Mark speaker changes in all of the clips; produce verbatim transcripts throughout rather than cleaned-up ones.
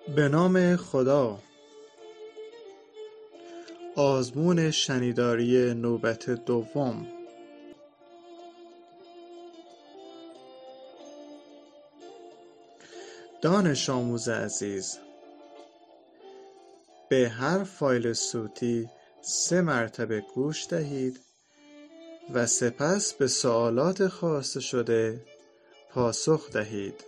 Speaker 1: به نام خدا. آزمون شنیداری نوبت دوم. دانش آموز عزیز، به هر فایل صوتی سه مرتبه گوش دهید و سپس به سوالات خواسته شده پاسخ دهید.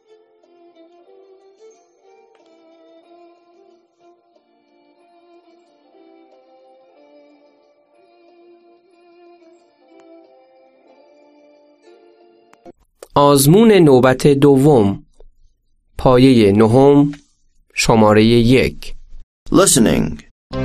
Speaker 2: آزمون نوبت دوم، پایه نهم، شماره یک.
Speaker 3: Listening.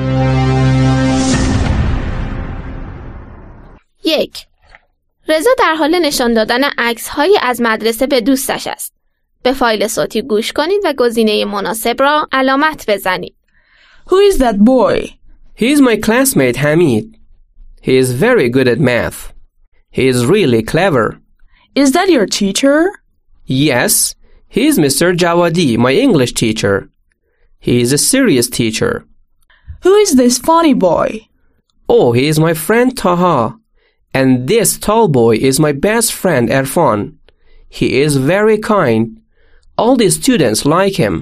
Speaker 4: یک. رضا در حال نشان دادن عکس‌هایی از مدرسه به دوستش است. به فایل صوتی گوش کنید و گزینه مناسب را علامت بزنید.
Speaker 5: Who is that boy?
Speaker 2: He is my classmate Hamid. He is very good at math. He is really clever.
Speaker 5: Is that your teacher?
Speaker 2: Yes, he is Mister Jawadi, my English teacher. He is a serious teacher.
Speaker 5: Who is this funny boy?
Speaker 2: Oh, he is my friend Taha. And this tall boy is my best friend Erfan. He is very kind. All the students like him.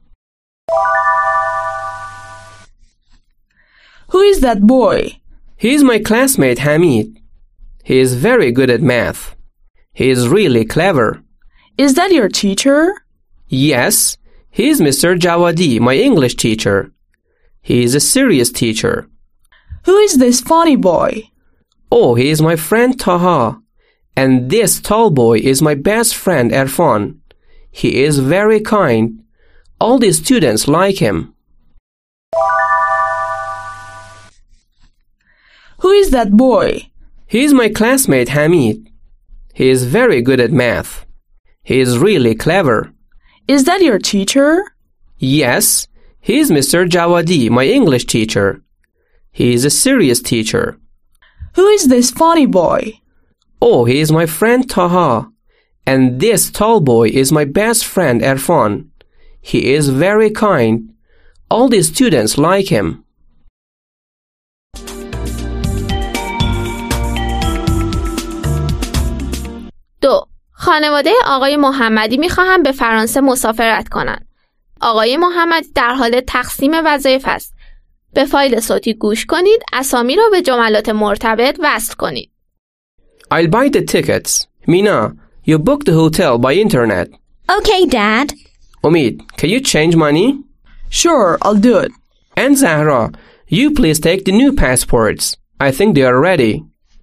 Speaker 5: Who is that boy?
Speaker 2: He is my classmate Hamid. He is very good at math. He is really clever.
Speaker 5: Is that your teacher?
Speaker 2: Yes, he is Mister Jawadi, my English teacher. He is a serious teacher.
Speaker 5: Who is this funny boy?
Speaker 2: Oh, he is my friend Taha. And this tall boy is my best friend Erfan. He is very kind. All the students like him.
Speaker 5: Who is that boy?
Speaker 2: He is my classmate Hamid. He is very good at math. He is really clever.
Speaker 5: Is that your teacher?
Speaker 2: Yes, he is Mister Jawadi, my English teacher. He is a serious teacher.
Speaker 5: Who is this funny boy?
Speaker 2: Oh, he is my friend Taha. And this tall boy is my best friend Erfan. He is very kind. All the students like him.
Speaker 4: دو. خانواده آقای محمدی می‌خواهند به فرانسه مسافرت کنند. آقای محمدی در حال تقسیم وظایف است. به فایل صوتی گوش کنید، اسامی را به جملات مرتبط وصل کنید.
Speaker 2: I'll buy the tickets. Mina, you book the hotel by internet.
Speaker 6: Okay, Dad.
Speaker 2: Omid, can you change money?
Speaker 5: Sure, I'll do it.
Speaker 2: And Zahra, you please take the new passports. I think they are ready.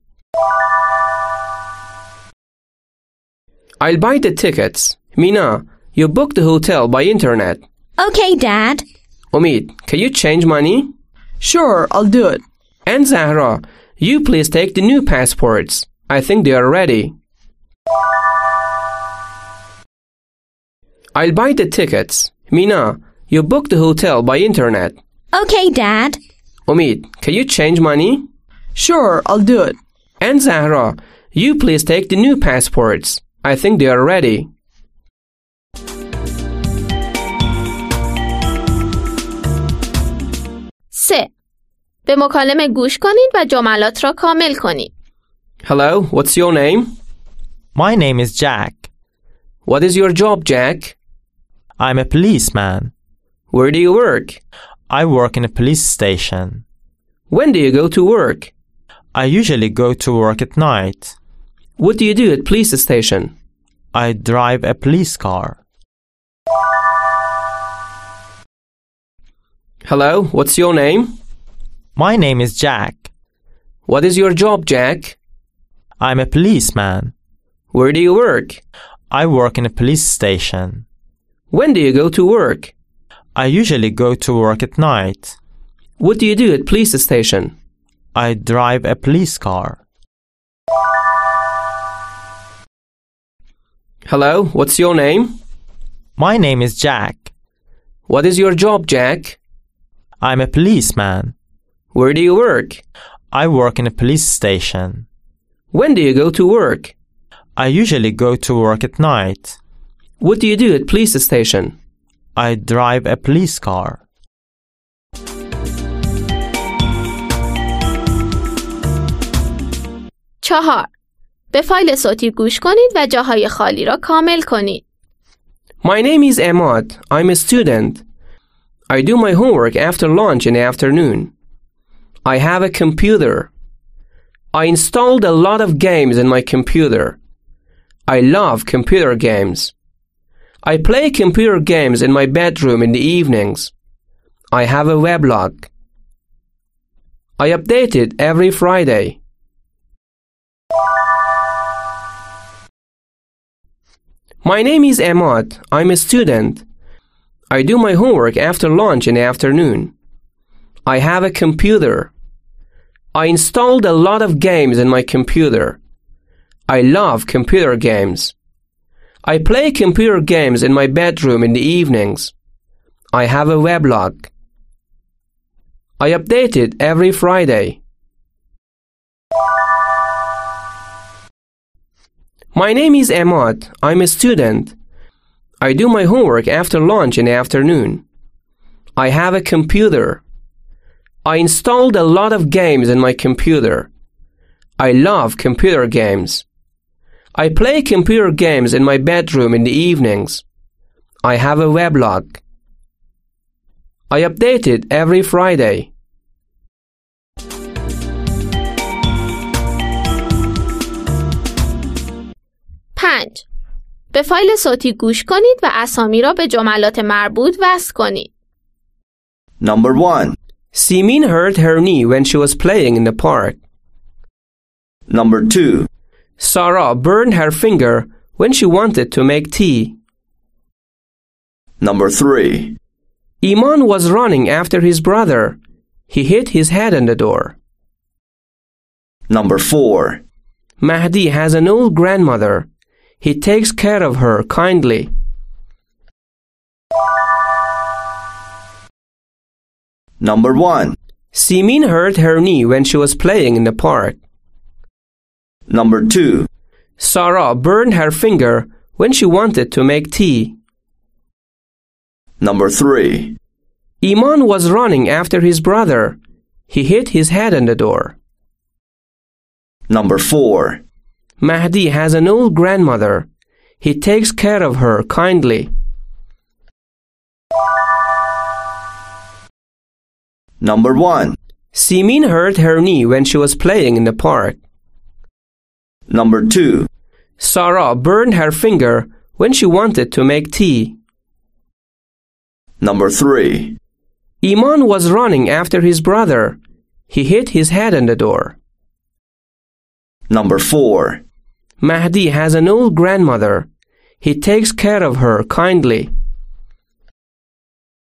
Speaker 2: I'll buy the tickets. Mina, you book the hotel by internet.
Speaker 6: Okay, Dad.
Speaker 2: Omid, can you change money?
Speaker 5: Sure, I'll do it.
Speaker 2: And Zahra, you please take the new passports. I think they are ready. I'll buy the tickets. Mina, you book the hotel by internet.
Speaker 6: Okay, Dad.
Speaker 2: Omid, can you change money?
Speaker 5: Sure, I'll do it.
Speaker 2: And Zahra, you please take the new passports. I think they are ready.
Speaker 4: سه. به مکالمه گوش کنید و جملات را کامل کنید.
Speaker 2: Hello, what's your name?
Speaker 7: My name is Jack.
Speaker 2: What is your job, Jack?
Speaker 7: I'm a policeman.
Speaker 2: Where do you work?
Speaker 7: I work in a police station.
Speaker 2: When do you go to work?
Speaker 7: I usually go to work at night.
Speaker 2: What do you do at police station?
Speaker 7: I drive a police car.
Speaker 2: Hello, what's your name?
Speaker 7: My name is Jack.
Speaker 2: What is your job, Jack?
Speaker 7: I'm a policeman.
Speaker 2: Where do you work?
Speaker 7: I work in a police station.
Speaker 2: When do you go to work?
Speaker 7: I usually go to work at night.
Speaker 2: What do you do at police station?
Speaker 7: I drive a police car.
Speaker 2: Hello, what's your name?
Speaker 7: My name is Jack.
Speaker 2: What is your job, Jack?
Speaker 7: I'm a policeman.
Speaker 2: Where do you work?
Speaker 7: I work in a police station.
Speaker 2: When do you go to work?
Speaker 7: I usually go to work at night.
Speaker 2: What do you do at police station?
Speaker 7: I drive a police car.
Speaker 4: چهار. به فایل صوتی گوش کنید و جاهای خالی را کامل کنید.
Speaker 2: My name is Ahmad. I'm a student. I do my homework after lunch in the afternoon. I have a computer. I installed a lot of games in my computer. I love computer games. I play computer games in my bedroom in the evenings. I have a weblog. I update it every Friday. My name is Ahmad. I'm a student. I do my homework after lunch in the afternoon. I have a computer. I installed a lot of games in my computer. I love computer games. I play computer games in my bedroom in the evenings. I have a weblog. I update it every Friday. My name is Ahmad. I'm a student. I do my homework after lunch in the afternoon. I have a computer. I installed a lot of games in my computer. I love computer games. I play computer games in my bedroom in the evenings. I have a weblog. I update it every Friday.
Speaker 4: پنج. به فایل صوتی گوش کنید و اسامی را به جملات مربوط وصل کنید.
Speaker 3: Number one.
Speaker 2: Simin hurt her knee when she was playing in the park.
Speaker 3: Number two.
Speaker 2: Sarah burned her finger when she wanted to make tea.
Speaker 3: Number three.
Speaker 2: Iman was running after his brother. He hit his head on the door.
Speaker 3: Number four.
Speaker 2: Mahdi has an old grandmother. He takes care of her kindly.
Speaker 3: Number one.
Speaker 2: Simin hurt her knee when she was playing in the park.
Speaker 3: Number two.
Speaker 2: Sarah burned her finger when she wanted to make tea.
Speaker 3: Number three.
Speaker 2: Iman was running after his brother. He hit his head on the door.
Speaker 3: Number four.
Speaker 2: Mahdi has an old grandmother. He takes care of her kindly.
Speaker 3: Number one.
Speaker 2: Simin hurt her knee when she was playing in the park.
Speaker 3: Number two.
Speaker 2: Sarah burned her finger when she wanted to make tea.
Speaker 3: Number three.
Speaker 2: Iman was running after his brother. He hit his head on the door.
Speaker 3: Number four.
Speaker 2: Mahdi has an old grandmother. He takes care of her kindly.